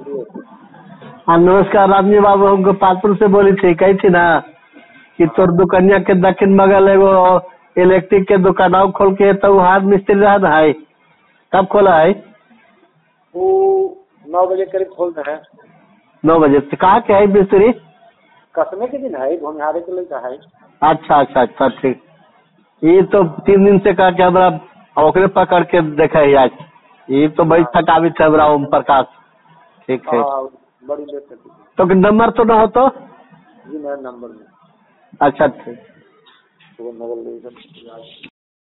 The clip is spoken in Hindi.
हाँ नमस्कार रामजी बाबू, हम गोपालपुर से बोली थी, कही थी ना कि तोर दुकनिया के दक्षिण बगल एगो इलेक्ट्रिक के दुकान खोल के तो हाथ मिस्त्री रहा है, कब खोला है? वो 9 बजे करीब खोलते हैं। 9 बजे से कहाँ के है मिस्त्री? कसमे के दिन है, घुमिहारे के लिए है। अच्छा अच्छा अच्छा ठीक। ये तो 3 दिन से कहा कि हमारा ओकरे पकड़ के देखा है आज, ये तो बड़ी थकावी था हमारा ओम प्रकाश। ठीक है, बड़ी लेट करती तो नंबर तो ना हो तो जी, मेरा नंबर में। अच्छा ठीक। तो नगर